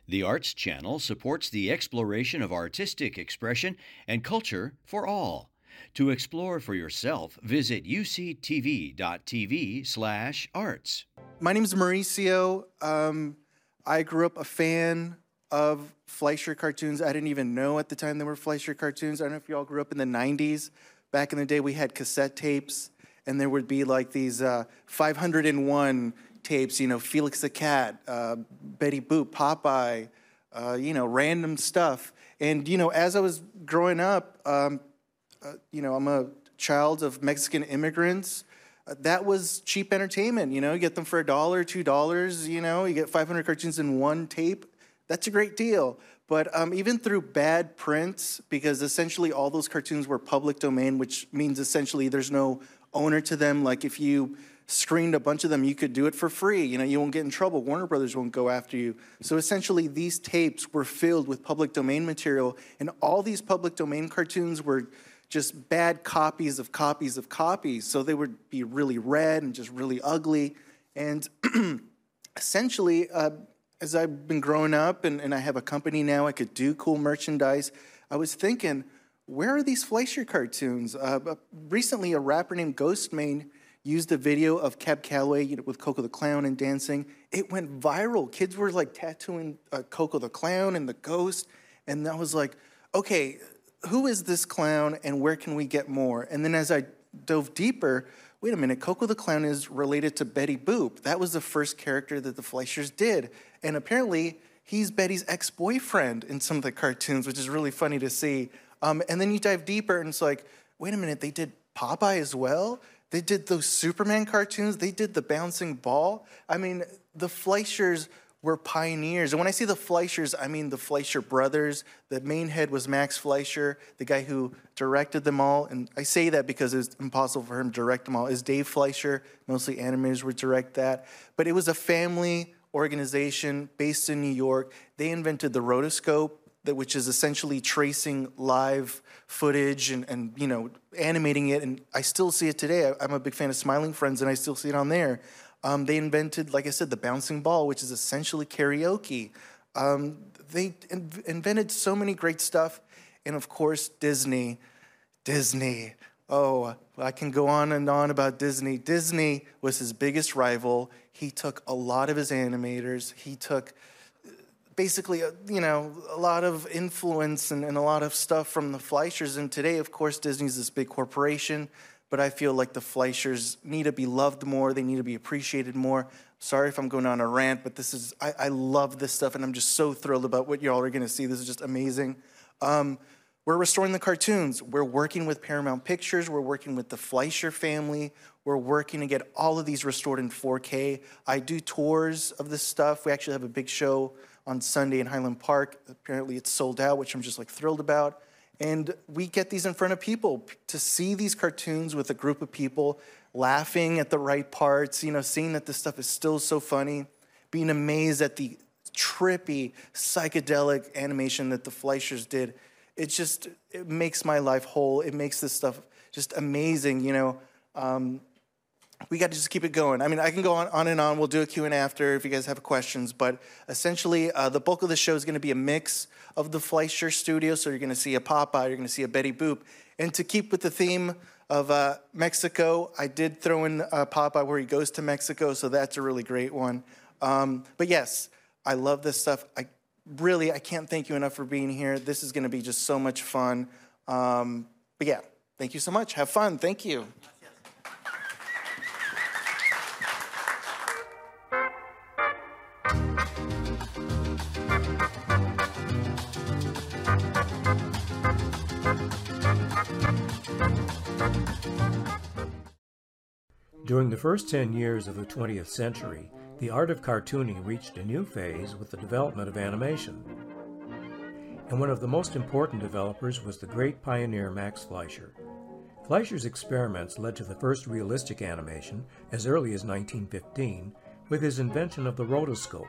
The Arts Channel supports the exploration of artistic expression and culture for all. To explore for yourself, visit uctv.tv/arts. My name is Mauricio. I grew up a fan of Fleischer cartoons. I didn't even know at the time they were Fleischer cartoons. I don't know if you all grew up in the 90s. Back in the day, we had cassette tapes, and there would be like these 501 tapes, Felix the Cat, Betty Boop, Popeye, random stuff. And, as I was growing up, I'm a child of Mexican immigrants. That was cheap entertainment, you get them for $1, $2, you get 500 cartoons in one tape. That's a great deal. But even through bad prints, because essentially all those cartoons were public domain, which means essentially there's no owner to them. Like if you screened a bunch of them, you could do it for free. You won't get in trouble. Warner Brothers won't go after you. So essentially these tapes were filled with public domain material, and all these public domain cartoons were just bad copies of copies of copies. So they would be really red and just really ugly. And essentially, as I've been growing up and I have a company now, I could do cool merchandise, I was thinking, where are these Fleischer cartoons? Recently, a rapper named Ghostmane used a video of Cab Calloway with Coco the Clown and dancing. It went viral. Kids were like tattooing Coco the Clown and the ghost. And I was like, okay, who is this clown and where can we get more? And then as I dove deeper, wait a minute, Coco the Clown is related to Betty Boop. That was the first character that the Fleischers did. And apparently, he's Betty's ex-boyfriend in some of the cartoons, which is really funny to see. And then you dive deeper and it's like, wait a minute, they did Popeye as well? They did those Superman cartoons? They did the bouncing ball? I mean, the Fleischers were pioneers. And when I say the Fleischers, I mean the Fleischer brothers. The main head was Max Fleischer, the guy who directed them all. And I say that because it was impossible for him to direct them all. Is Dave Fleischer. Mostly animators would direct that. But it was a family organization based in New York. They invented the rotoscope, which is essentially tracing live footage and animating it. And I still see it today. I'm a big fan of Smiling Friends, and I still see it on there. They invented, like I said, the bouncing ball, which is essentially karaoke. They invented so many great stuff. And of course, Disney. Oh, I can go on and on about Disney. Disney was his biggest rival. He took a lot of his animators. He took basically, a lot of influence and a lot of stuff from the Fleischers. And today, of course, Disney's this big corporation. But I feel like the Fleischers need to be loved more. They need to be appreciated more. Sorry if I'm going on a rant, but I love this stuff, and I'm just so thrilled about what y'all are going to see. This is just amazing. We're restoring the cartoons. We're working with Paramount Pictures. We're working with the Fleischer family. We're working to get all of these restored in 4K. I do tours of this stuff. We actually have a big show on Sunday in Highland Park. Apparently it's sold out, which I'm just thrilled about. And we get these in front of people to see these cartoons with a group of people, laughing at the right parts, seeing that this stuff is still so funny, being amazed at the trippy, psychedelic animation that the Fleischers did. It makes my life whole. It makes this stuff just amazing, We got to just keep it going. I mean, I can go on and on. We'll do a Q&A after if you guys have questions. But essentially, the bulk of the show is going to be a mix of the Fleischer studio. So you're going to see a Popeye, you're going to see a Betty Boop. And to keep with the theme of Mexico, I did throw in Popeye where he goes to Mexico. So that's a really great one. But yes, I love this stuff. I can't thank you enough for being here. This is going to be just so much fun. But yeah, thank you so much. Have fun. Thank you. During the first 10 years of the 20th century, the art of cartooning reached a new phase with the development of animation. And one of the most important developers was the great pioneer Max Fleischer. Fleischer's experiments led to the first realistic animation as early as 1915 with his invention of the rotoscope.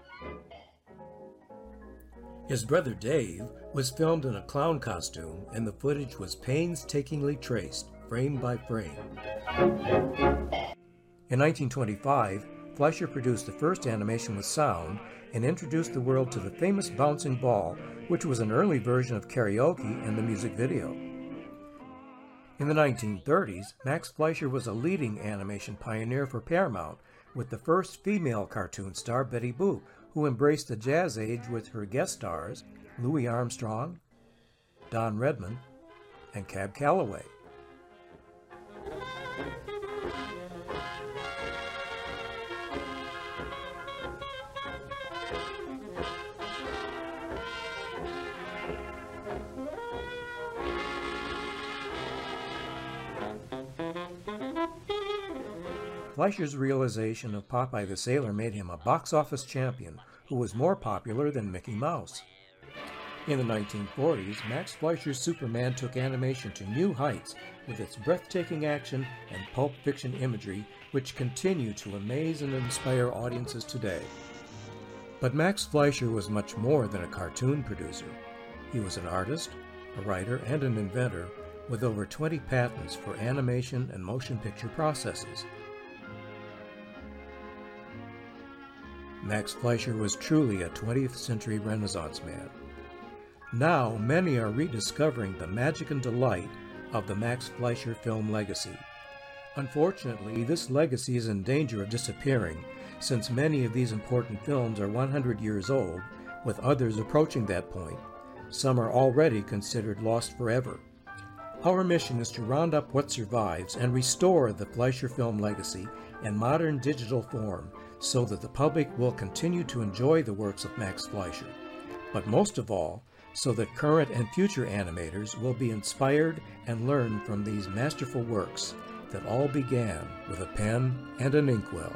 His brother Dave was filmed in a clown costume, and the footage was painstakingly traced, frame by frame. In 1925, Fleischer produced the first animation with sound and introduced the world to the famous bouncing ball, which was an early version of karaoke and the music video. In the 1930s, Max Fleischer was a leading animation pioneer for Paramount, with the first female cartoon star, Betty Boop, who embraced the jazz age with her guest stars, Louis Armstrong, Don Redman, and Cab Calloway. Fleischer's realization of Popeye the Sailor made him a box office champion who was more popular than Mickey Mouse. In the 1940s, Max Fleischer's Superman took animation to new heights with its breathtaking action and pulp fiction imagery, which continue to amaze and inspire audiences today. But Max Fleischer was much more than a cartoon producer. He was an artist, a writer, and an inventor with over 20 patents for animation and motion picture processes. Max Fleischer was truly a 20th century Renaissance man. Now, many are rediscovering the magic and delight of the Max Fleischer film legacy. Unfortunately, this legacy is in danger of disappearing, since many of these important films are 100 years old, with others approaching that point. Some are already considered lost forever. Our mission is to round up what survives and restore the Fleischer film legacy in modern digital form, so that the public will continue to enjoy the works of Max Fleischer, but most of all, so that current and future animators will be inspired and learn from these masterful works that all began with a pen and an inkwell.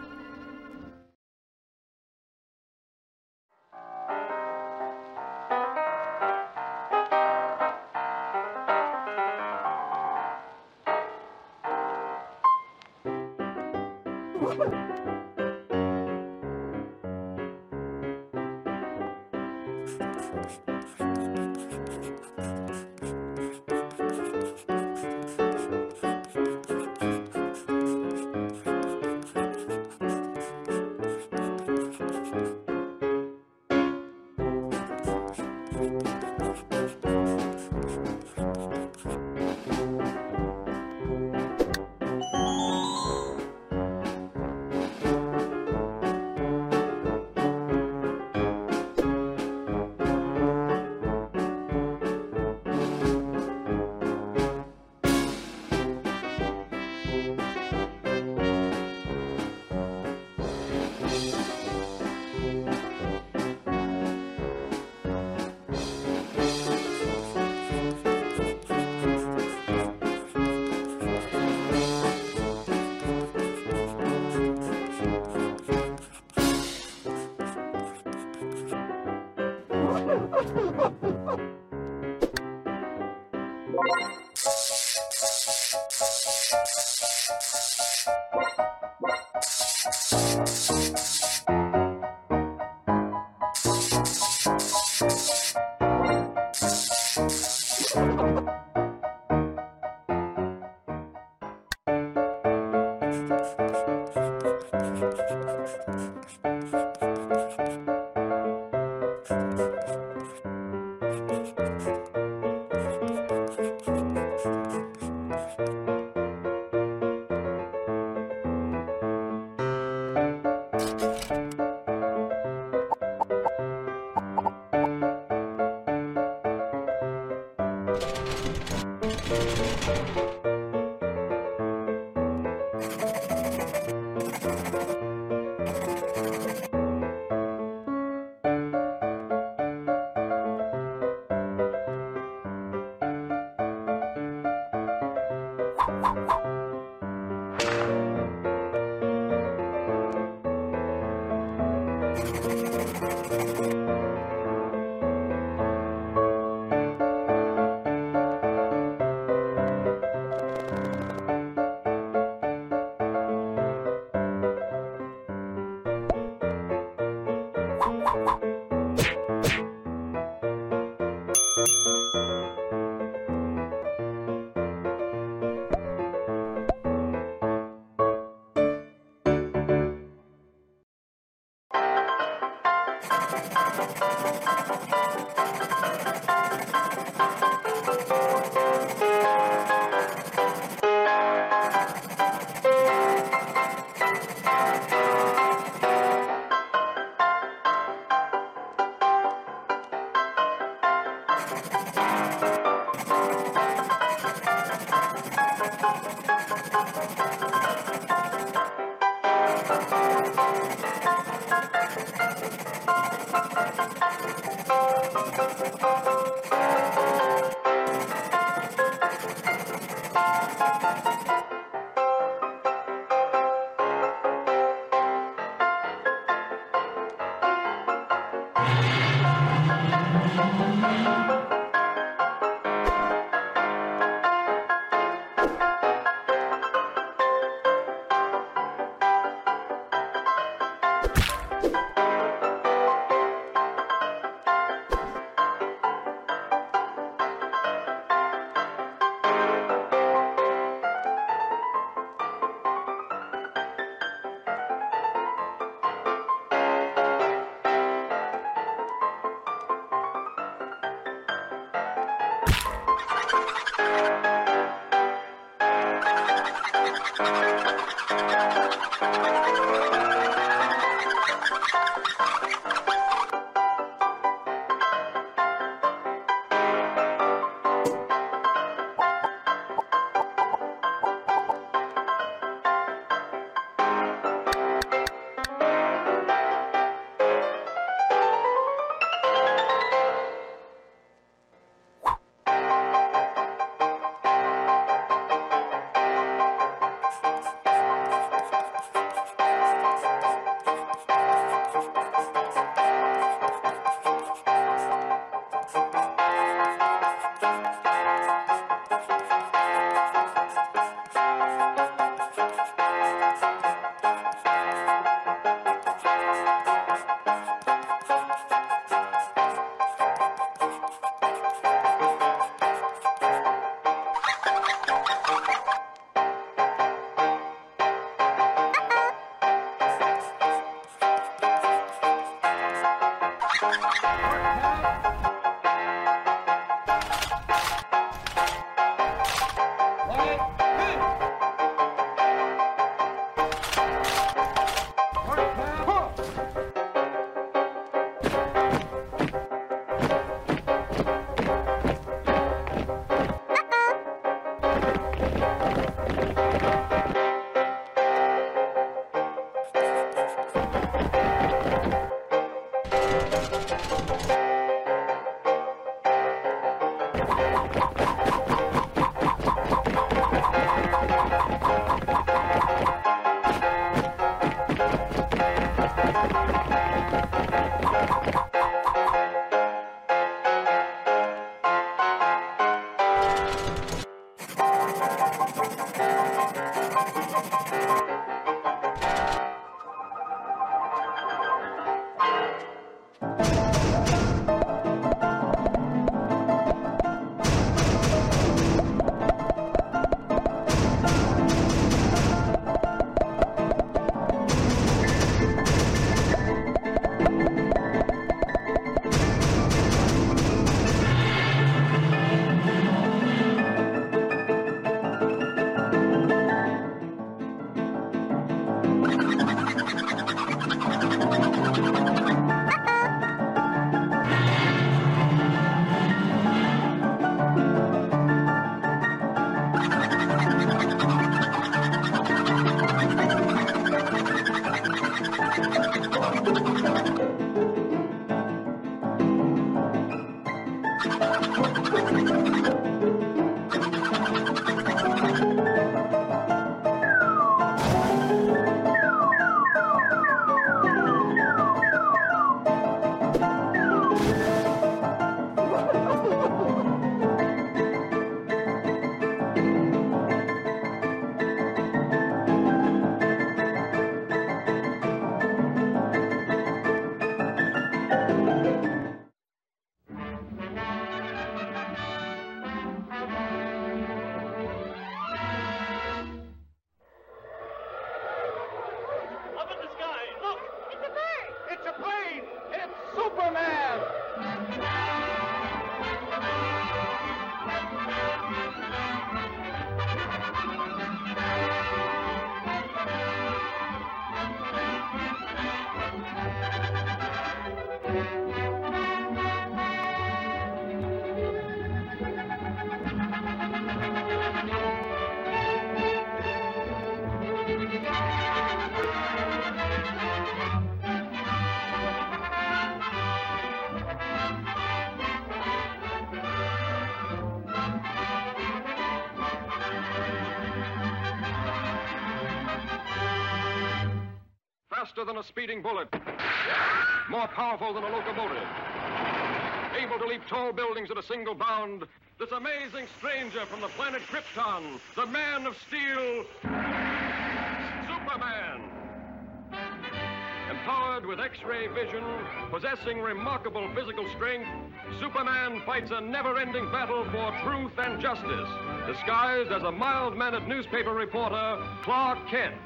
faster than a speeding bullet, more powerful than a locomotive, able to leap tall buildings at a single bound, this amazing stranger from the planet Krypton, the Man of Steel, Superman. Empowered with X-ray vision, possessing remarkable physical strength, Superman fights a never-ending battle for truth and justice, disguised as a mild-mannered newspaper reporter, Clark Kent.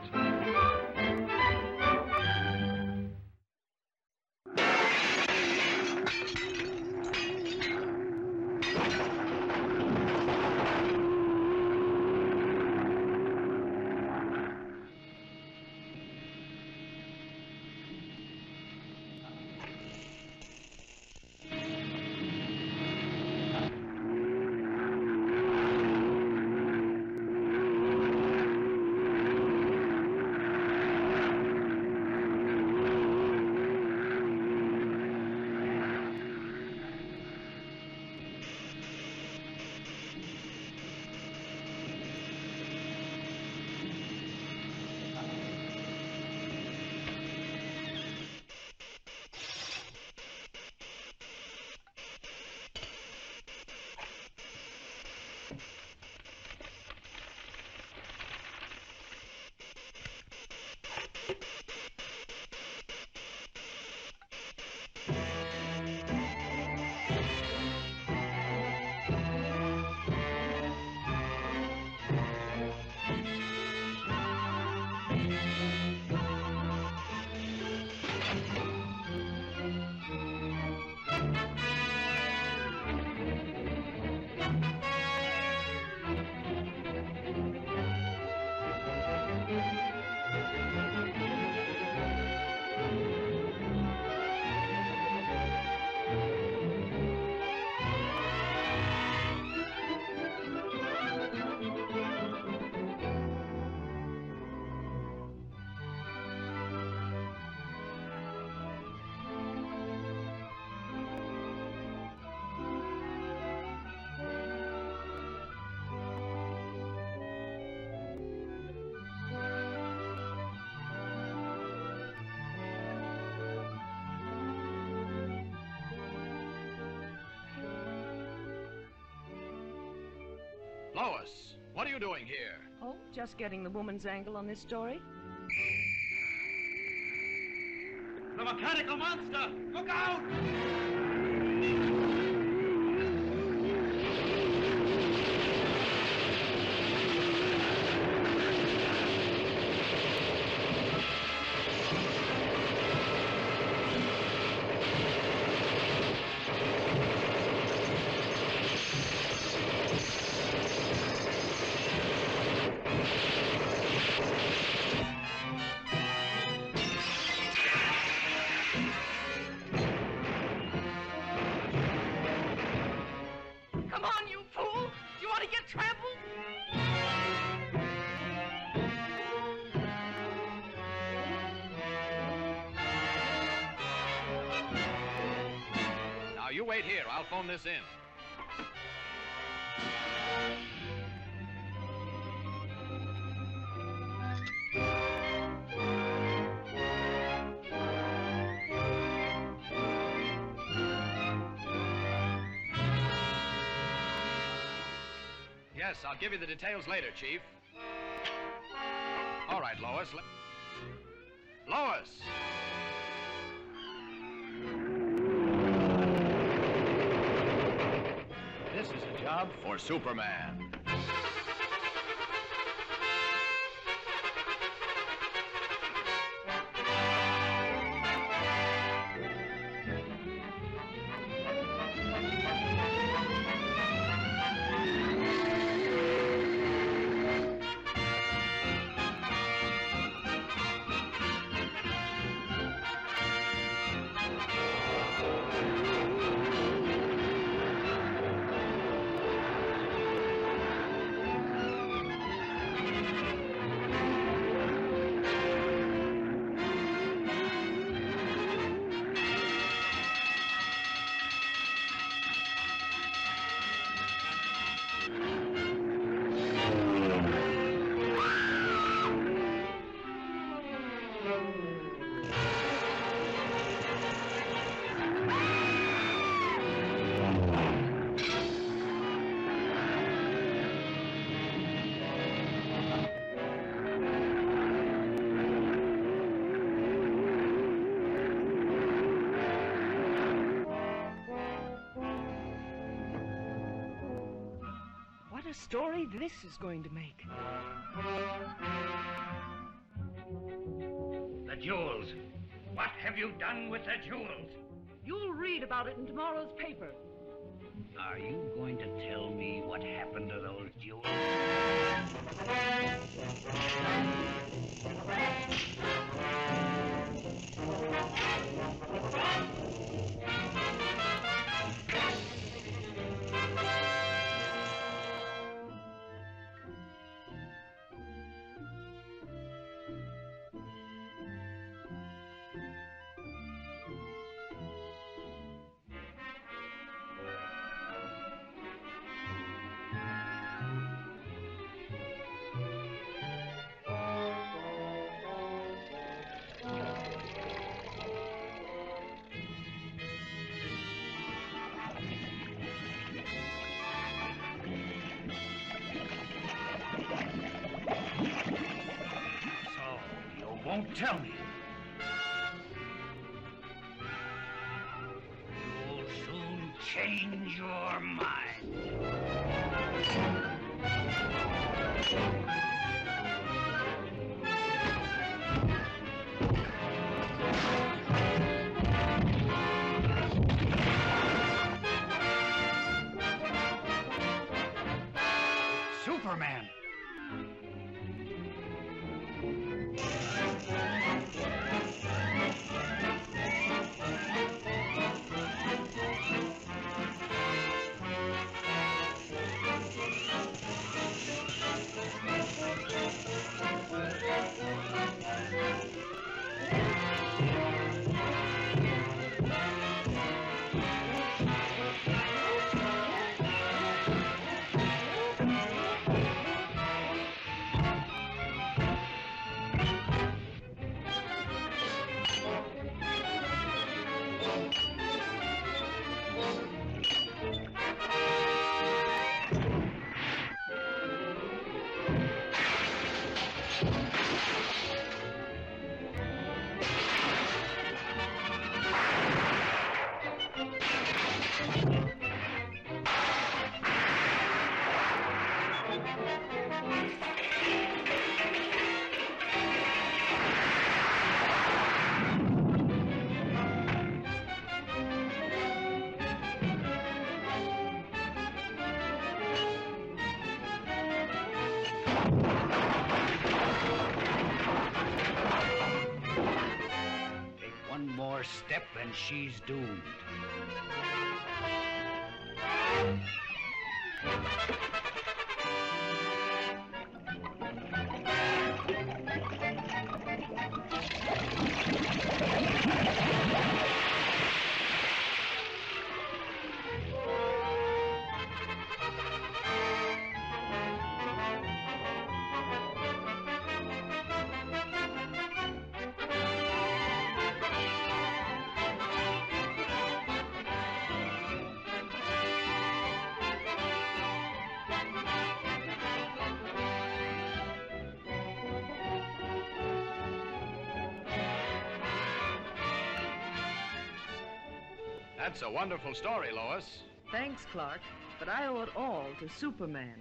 Lois, what are you doing here? Oh, just getting the woman's angle on this story. The mechanical monster! Look out! Come on, you fool! Do you want to get trampled? Now you wait here. I'll phone this in. Yes, I'll give you the details later, Chief. All right, Lois. Lois! This is a job for Superman. a story this is going to make. The jewels. What have you done with the jewels? You'll read about it in tomorrow's paper. Are you going to tell me what happened to those jewels? Won't tell me. You'll soon change your mind. Superman! Step and she's doomed. That's a wonderful story, Lois. Thanks, Clark, but I owe it all to Superman.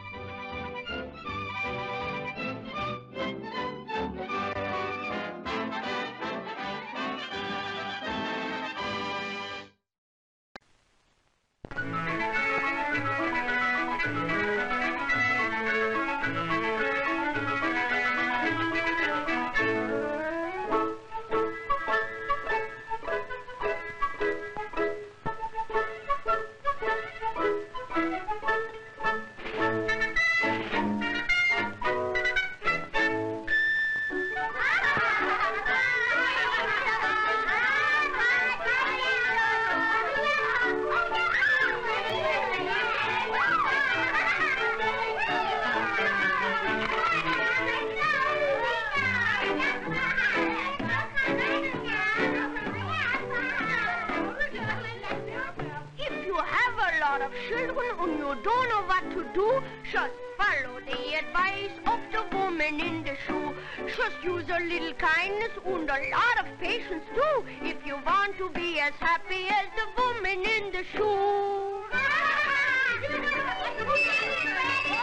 Children, and you don't know what to do, just follow the advice of the woman in the shoe. Just use a little kindness and a lot of patience too, if you want to be as happy as the woman in the shoe.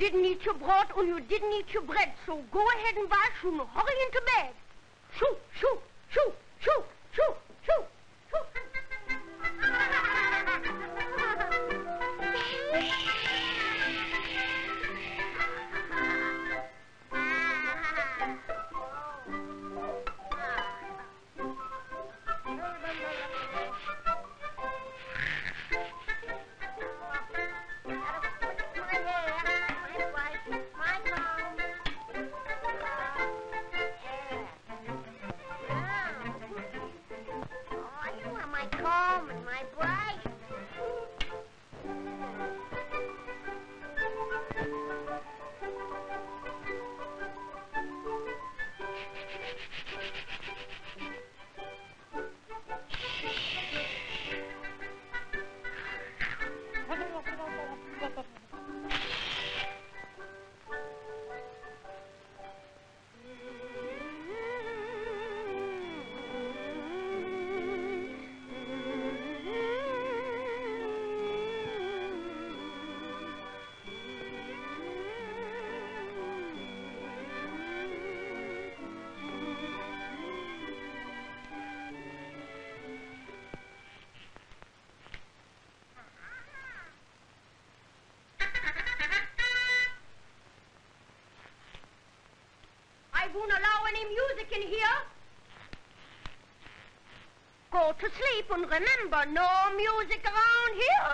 didn't eat your broth and you didn't eat your bread. So go ahead and wash and hurry into bed. Shoo, shoo, shoo, shoo, shoo, shoo, shoo. I won't allow any music in here. Go to sleep and remember, no music around here.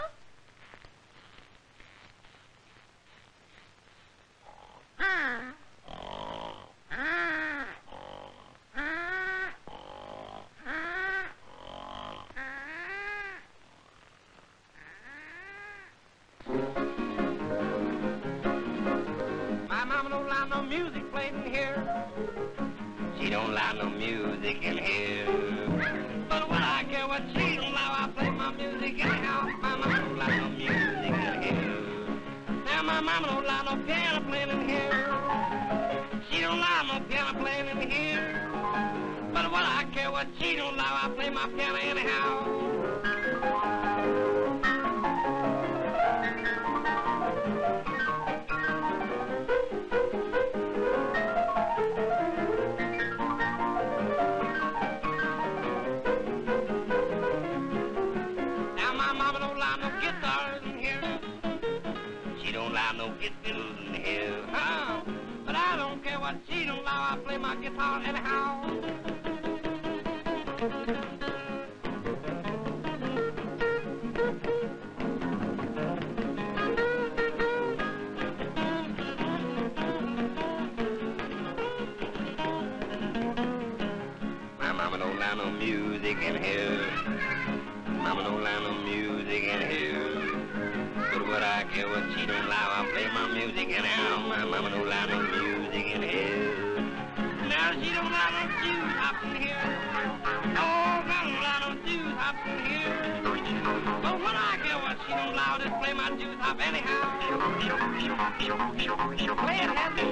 My mama don't allow no music played in here. She don't allow no music in here. But when I care what she don't allow, I play my music anyhow. My mama don't allow no music in here. Now my mama don't allow no piano playing in here. She don't allow no piano playing in here. But when I care what she don't allow, I play my piano anyhow. No guitars in here, huh? But I don't care what she don't allow, I play my guitar anyhow. My mama don't allow no music in here. Mama don't allow no music in here. But what I care what she don't allow, I play my music anyhow. My mama don't allow no music in here. Now she don't allow no juice hops in here. Oh, mama don't allow no juice hops in here. But what I care what she don't allow, just play my juice hop anyhow. Play it, Happy.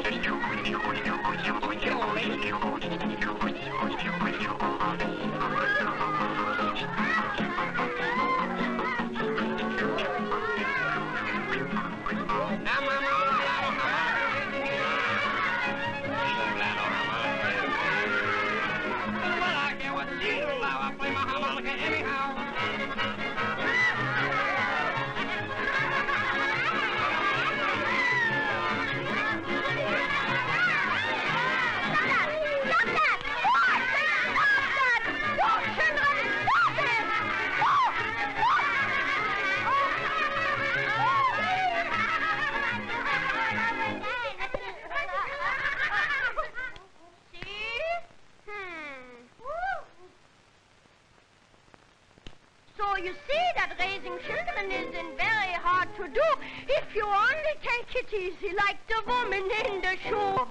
So you see that raising children isn't very hard to do if you only take it easy like the woman in the show.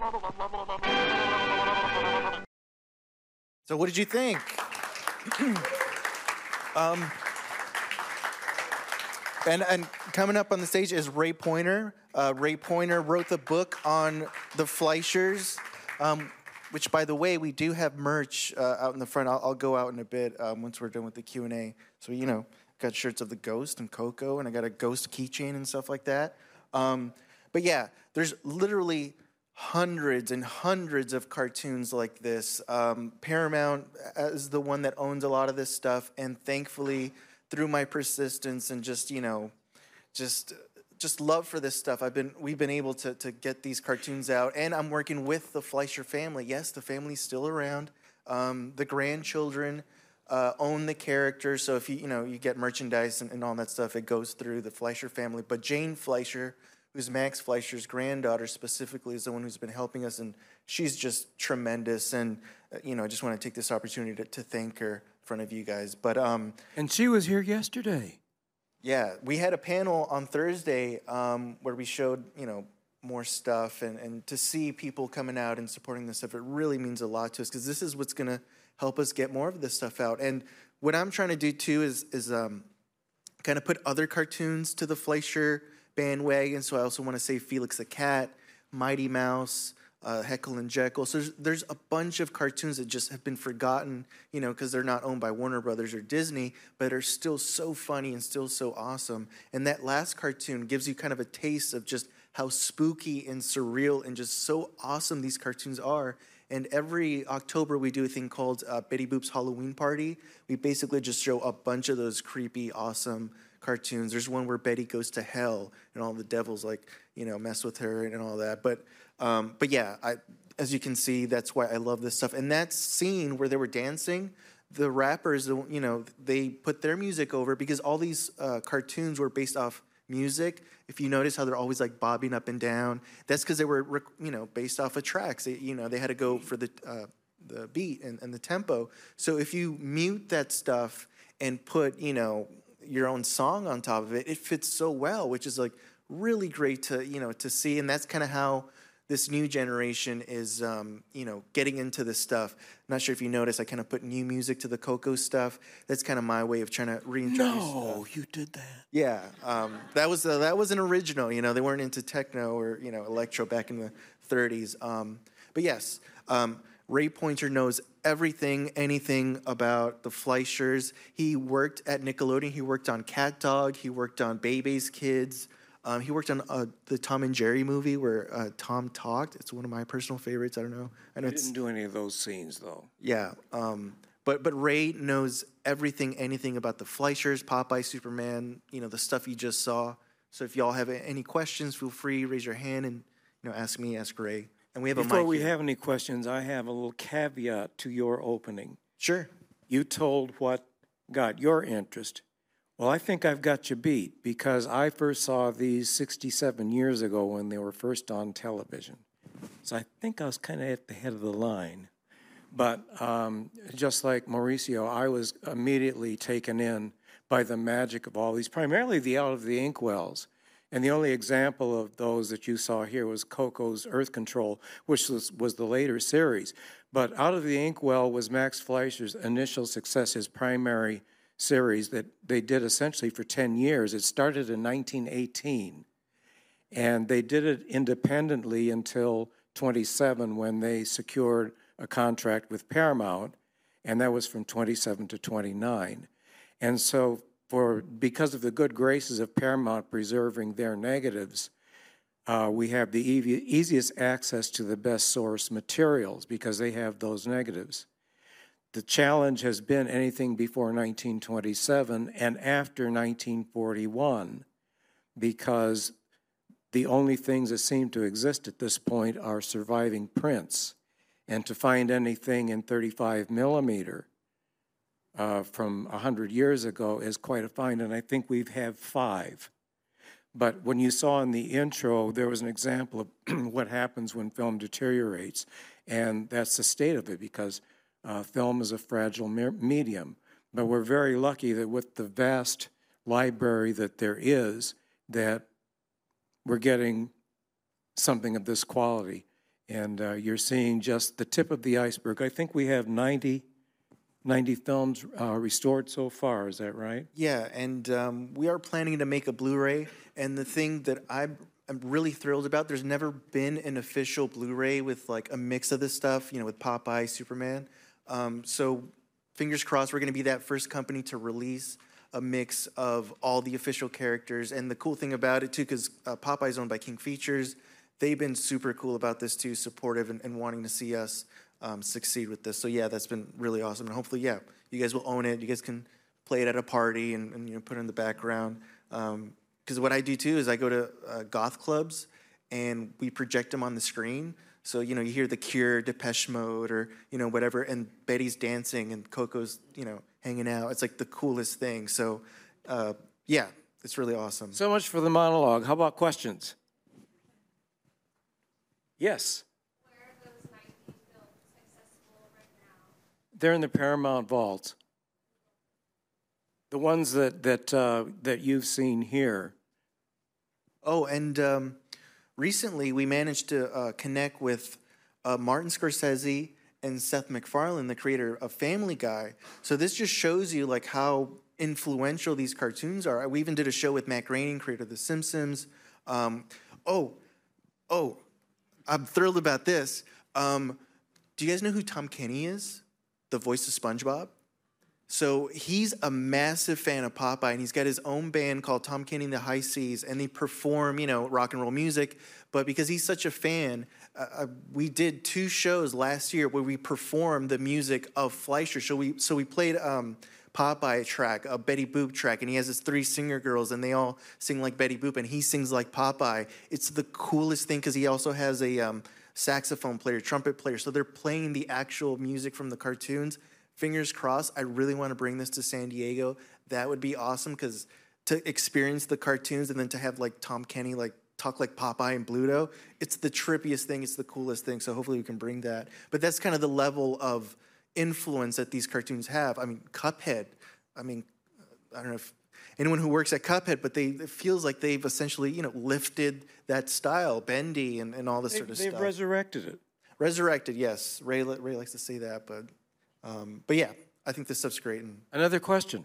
So what did you think? And coming up on the stage is Ray Pointer. Ray Pointer wrote the book on the Fleischers, which, by the way, we do have merch out in the front. I'll go out in a bit once we're done with the Q&A. So, got shirts of the Ghost and Coco, and I got a Ghost keychain and stuff like that. But yeah, there's literally hundreds and hundreds of cartoons like this. Paramount is the one that owns a lot of this stuff, and thankfully, through my persistence and just love for this stuff, we've been able to get these cartoons out, and I'm working with the Fleischer family. Yes, the family's still around. The grandchildren own the characters, so if you get merchandise and all that stuff, it goes through the Fleischer family. But Jane Fleischer, who's Max Fleischer's granddaughter specifically, is the one who's been helping us, and she's just tremendous. And I just want to take this opportunity to thank her in front of you guys. But and she was here yesterday. Yeah, we had a panel on Thursday where we showed more stuff, and to see people coming out and supporting this stuff, it really means a lot to us, because this is what's going to help us get more of this stuff out. And what I'm trying to do too is kind of put other cartoons to the Fleischer bandwagon. So I also want to say Felix the Cat, Mighty Mouse, Heckle and Jekyll. So there's a bunch of cartoons that just have been forgotten, because they're not owned by Warner Brothers or Disney, but are still so funny and still so awesome. And that last cartoon gives you kind of a taste of just how spooky and surreal and just so awesome these cartoons are. And every October we do a thing called Betty Boop's Halloween Party. We basically just show a bunch of those creepy, awesome cartoons. There's one where Betty goes to hell and all the devils mess with her and all that. But yeah, as you can see, that's why I love this stuff. And that scene where they were dancing, the rappers, they put their music over, because all these cartoons were based off music. If you notice how they're always like bobbing up and down, that's because they were based off of tracks. They had to go for the beat and the tempo. So if you mute that stuff and put your own song on top of it, it fits so well, which is like really great to see. And that's kind of how this new generation is getting into this stuff. I'm not sure if you noticed, I kind of put new music to the Coco stuff. That's kind of my way of trying to reintroduce stuff. You did that. Yeah, that was an original. They weren't into techno or electro back in the 30s. But yes, Ray Pointer knows anything about the Fleischers. He worked at Nickelodeon. He worked on Cat Dog. He worked on Bebe's Kids. He worked on the Tom and Jerry movie where Tom talked. It's one of my personal favorites. I didn't do any of those scenes, though. Yeah, but Ray knows anything about the Fleischers, Popeye, Superman, the stuff you just saw. So if y'all have any questions, feel free, raise your hand and ask me, ask Ray. And we have Before we have any questions, I have a little caveat to your opening. Sure. You told what got your interest. Well, I think I've got you beat, because I first saw these 67 years ago when they were first on television. So I think I was kind of at the head of the line. But just like Mauricio, I was immediately taken in by the magic of all these, primarily the Out of the Inkwells. And the only example of those that you saw here was Coco's Earth Control, which was the later series. But Out of the Inkwell was Max Fleischer's initial success, his primary series that they did essentially for 10 years. It started in 1918, and they did it independently until 27 when they secured a contract with Paramount, and that was from 27 to 29. And so because of the good graces of Paramount preserving their negatives, we have the easiest access to the best source materials because they have those negatives. The challenge has been anything before 1927 and after 1941, because the only things that seem to exist at this point are surviving prints. And to find anything in 35 millimeter from 100 years ago is quite a find, and I think we've had 5. But when you saw in the intro, there was an example of what happens when film deteriorates, and that's the state of it, because film is a fragile medium. But we're very lucky that with the vast library that there is, that we're getting something of this quality. And you're seeing just the tip of the iceberg. I think we have 90 films restored so far, is that right? Yeah, and we are planning to make a Blu-ray. And the thing that I'm really thrilled about, there's never been an official Blu-ray with like a mix of this stuff, with Popeye, Superman. So fingers crossed, we're going to be that first company to release a mix of all the official characters. And the cool thing about it, too, because Popeye's owned by King Features, they've been super cool about this, too, supportive and wanting to see us succeed with this. So, yeah, that's been really awesome. And hopefully, yeah, you guys will own it. You guys can play it at a party and you know, put it in the background. Because what I do, too, is I go to goth clubs, and we project them on the screen. So, you know, you hear The Cure, Depeche Mode, or, you know, whatever, and Betty's dancing and Coco's, you know, hanging out. It's like the coolest thing. So, yeah, it's really awesome. So much for the monologue. How about questions? Yes? Where are those 19 films accessible right now? They're in the Paramount vaults. The ones that you've seen here. Oh, and recently we managed to connect with Martin Scorsese and Seth MacFarlane, the creator of Family Guy. So this just shows you like how influential these cartoons are. We even did a show with Matt Groening, creator of The Simpsons. I'm thrilled about this. Do you guys know who Tom Kenny is? The voice of SpongeBob? So he's a massive fan of Popeye, and he's got his own band called Tom Kenny and the High Seas, and they perform, you know, rock and roll music. But because he's such a fan, we did 2 shows last year where we performed the music of Fleischer. So we played Popeye track, a Betty Boop track, and he has his 3 singer girls, and they all sing like Betty Boop, and he sings like Popeye. It's the coolest thing because he also has a saxophone player, trumpet player. So they're playing the actual music from the cartoons. Fingers crossed, I really want to bring this to San Diego. That would be awesome because to experience the cartoons and then to have like Tom Kenny like talk like Popeye and Bluto, it's the trippiest thing, it's the coolest thing. So hopefully we can bring that. But that's kind of the level of influence that these cartoons have. I mean, Cuphead. I mean, I don't know if anyone who works at Cuphead, but it feels like they've essentially, you know, lifted that style, Bendy and all this sort of stuff. They've resurrected it. Resurrected, yes. Ray likes to say that, but yeah, I think this stuff's great. Another question.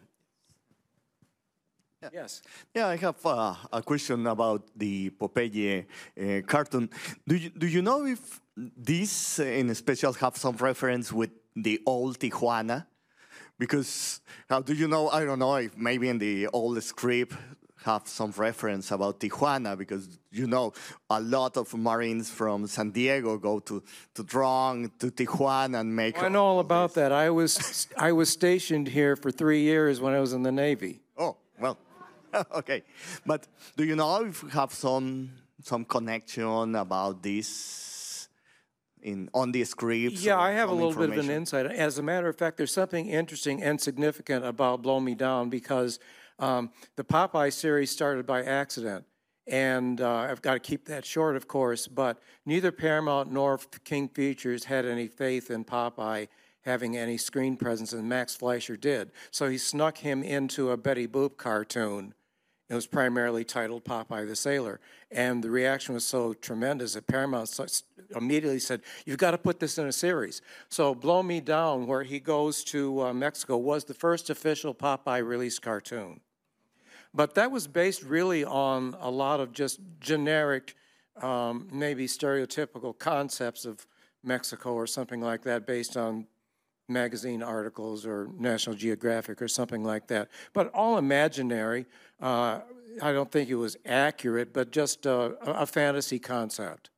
Yeah. Yes. Yeah, I have a question about the Popeye cartoon. Do you know if this in special have some reference with the old Tijuana? Because how do you know? I don't know if maybe in the old script have some reference about Tijuana, because you know a lot of Marines from San Diego go to drunk to Tijuana and make. I know all about that. I was stationed here for 3 years when I was in the Navy. Oh well, okay. But do you know if you have some connection about this on the scripts? Yeah, I have a little bit of an insight. As a matter of fact, there's something interesting and significant about Blow Me Down because. The Popeye series started by accident, and I've got to keep that short, of course, but neither Paramount nor King Features had any faith in Popeye having any screen presence, and Max Fleischer did. So he snuck him into a Betty Boop cartoon. It was primarily titled Popeye the Sailor, and the reaction was so tremendous that Paramount immediately said, "You've got to put this in a series." So Blow Me Down, where he goes to Mexico, was the first official Popeye release cartoon. But that was based really on a lot of just generic, maybe stereotypical concepts of Mexico or something like that based on magazine articles or National Geographic or something like that. But all imaginary. I don't think it was accurate, but just a fantasy concept.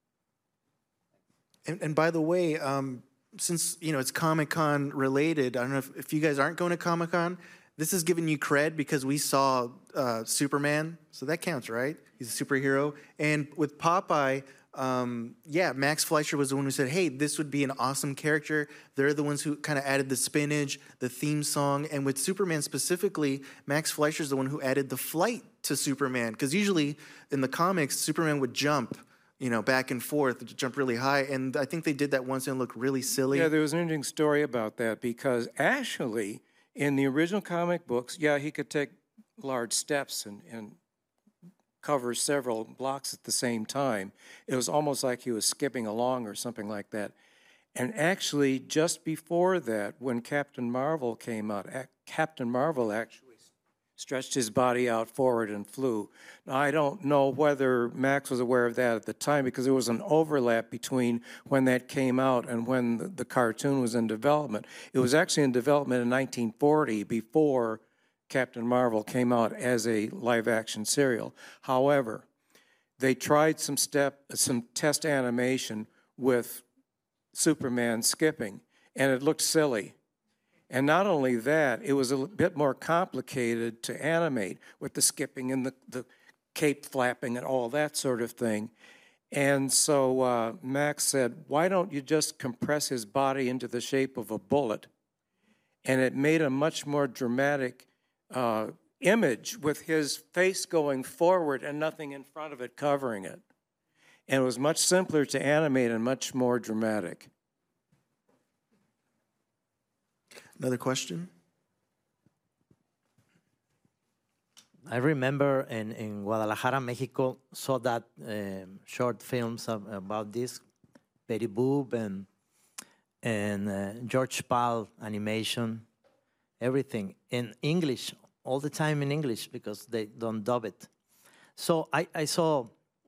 And by the way, since, you know, it's Comic-Con related, I don't know if you guys aren't going to Comic-Con, this is giving you cred because we saw Superman, so that counts, right? He's a superhero. And with Popeye, Max Fleischer was the one who said, hey, this would be an awesome character. They're the ones who kind of added the spinach, the theme song. And with Superman specifically, Max Fleischer's the one who added the flight to Superman. Because usually in the comics, Superman would jump, you know, back and forth, jump really high. And I think they did that once and it looked really silly. Yeah, there was an interesting story about that because actually in the original comic books, yeah, he could take large steps and cover several blocks at the same time. It was almost like he was skipping along or something like that. And actually, just before that, when Captain Marvel came out, Captain Marvel actually stretched his body out forward and flew. Now, I don't know whether Max was aware of that at the time because there was an overlap between when that came out and when the cartoon was in development. It was actually in development in 1940 before Captain Marvel came out as a live-action serial. However, they tried some test animation with Superman skipping, and it looked silly. And not only that, it was a bit more complicated to animate with the skipping and the cape flapping and all that sort of thing. And so Max said, why don't you just compress his body into the shape of a bullet? And it made a much more dramatic image with his face going forward and nothing in front of it covering it. And it was much simpler to animate and much more dramatic. Another question? I remember in Guadalajara, Mexico, saw that short films about this, Betty Boop and George Pal animation, everything in English, all the time in English because they don't dub it. So I saw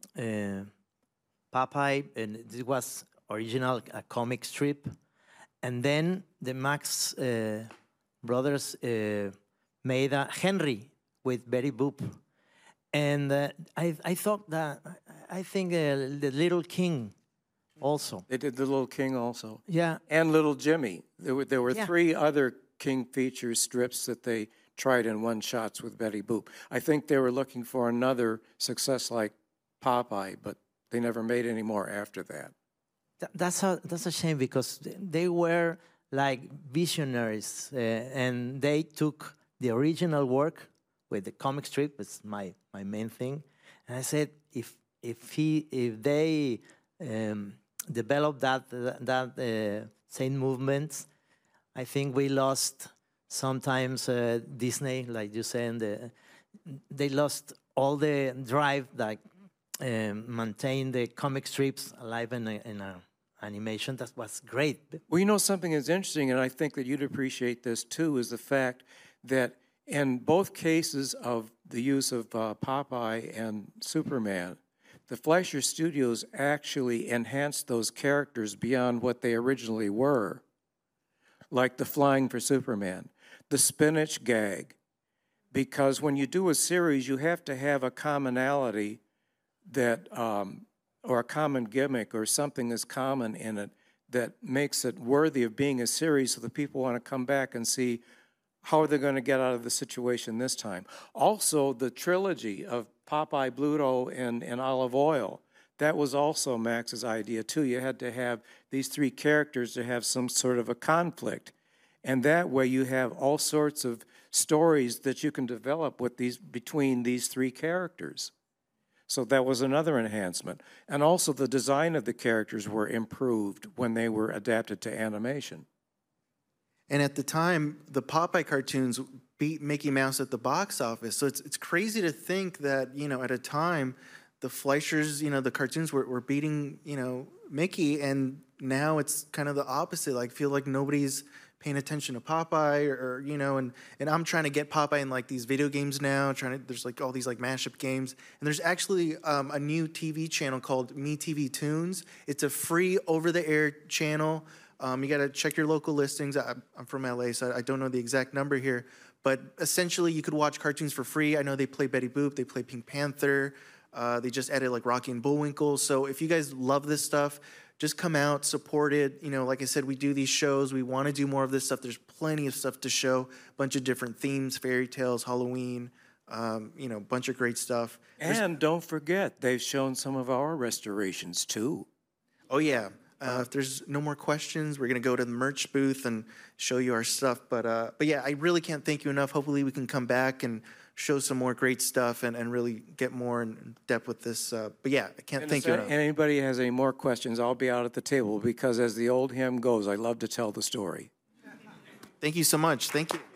Popeye, and this was original a comic strip, and then the Max brothers made a Henry with Betty Boop. And I thought that, I think the Little King also. They did the Little King also. Yeah. And Little Jimmy. There were Yeah. 3 other King feature strips that they tried in one shots with Betty Boop. I think they were looking for another success like Popeye, but they never made any more after that. That's a shame because they were like visionaries and they took the original work with the comic strip. It's my main thing, and I said if they developed that same movements, I think we lost sometimes Disney, like you said, they lost all the drive that maintain the comic strips alive in a animation. That was great. Well, you know, something that's interesting, and I think that you'd appreciate this too, is the fact that in both cases of the use of Popeye and Superman, the Fleischer Studios actually enhanced those characters beyond what they originally were, like the flying for Superman, the spinach gag, because when you do a series, you have to have a commonality that or a common gimmick or something that's common in it that makes it worthy of being a series so that people want to come back and see how are they going to get out of the situation this time. Also, the trilogy of Popeye, Bluto, and Olive Oyl, that was also Max's idea too. You had to have these 3 characters to have some sort of a conflict. And that way you have all sorts of stories that you can develop with between these 3 characters. So that was another enhancement. And also the design of the characters were improved when they were adapted to animation. And at the time, the Popeye cartoons beat Mickey Mouse at the box office. So it's crazy to think that, you know, at a time, the Fleischers, you know, the cartoons were beating, you know, Mickey, and now it's kind of the opposite. Like, feel like nobody's paying attention to Popeye, or you know, and I'm trying to get Popeye in like these video games now. There's like all these like mashup games, and there's actually a new TV channel called MeTV Tunes. It's a free over-the-air channel. You got to check your local listings. I'm from LA, so I don't know the exact number here, but essentially you could watch cartoons for free. I know they play Betty Boop, they play Pink Panther. They just added like Rocky and Bullwinkle. So if you guys love this stuff, just come out, support it. You know, like I said, we do these shows. We want to do more of this stuff. There's plenty of stuff to show. A bunch of different themes, fairy tales, Halloween, you know, a bunch of great stuff. And don't forget, they've shown some of our restorations too. Oh, yeah. If there's no more questions, we're going to go to the merch booth and show you our stuff. But yeah, I really can't thank you enough. Hopefully we can come back and show some more great stuff and really get more in depth with this. But yeah, I can't thank you enough. And anybody has any more questions, I'll be out at the table because as the old hymn goes, I love to tell the story. Thank you so much. Thank you.